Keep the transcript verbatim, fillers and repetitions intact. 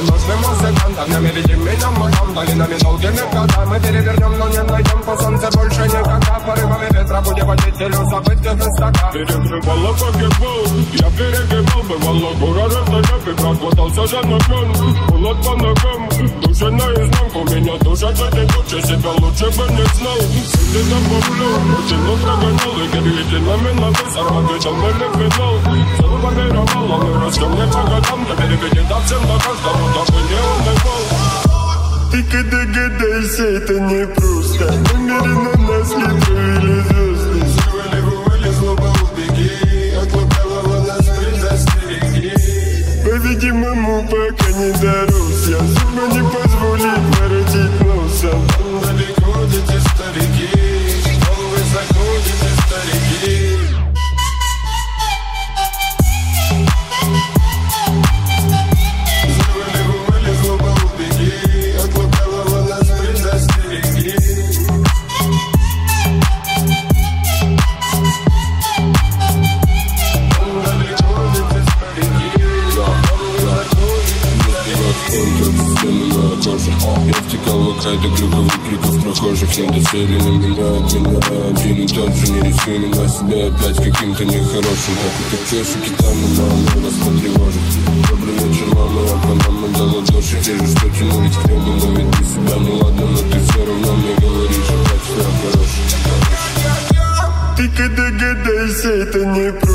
нужны музыканты. Не видим меня в моем долинами долгими годами. Мы перевернем, но не найдем по солнцу больше никогда. Порывами ветра будем водителю забытых истоках. Перегревала погибал, я перегибал. Бывало город стоял, и прохватался за ногом. Холод по ногам, душа наизнанку. Меня душат эти тучи, себя лучше бы не знал. Сидит на бабло, рутину прогонял. И гервителями на высор, отвечал или финал. Все поверовало, мы растем не по годам. Да переведи так всем до каждого, дабы не унывал. Ты когда гадайся, это не просто. Намеренно нас не провели звезды. Срывали, вывали, злоба убеги. От лукавого нас предостереги. По-видимому, пока не дорос я. Судьба не позволит воротить носом. Далеко дети старики, но вы заходите, старики. Срывали, вывали, злоба убеги. От лукавого нас предостереги. Я втекал в окрады глюковых криков прохожих. Не до цели, но меняют меня один и тот же. Не рисую на себя опять каким-то нехорошим. Как и как чешики там, мама нас потревожит. Добрый вечер, мама, я по нам дала ладоши. Те же, что тянули к небу, но ведь ты себя не ладно. Но ты все равно мне говоришь, опять все хороший. Ты когда гадайся, это не просто.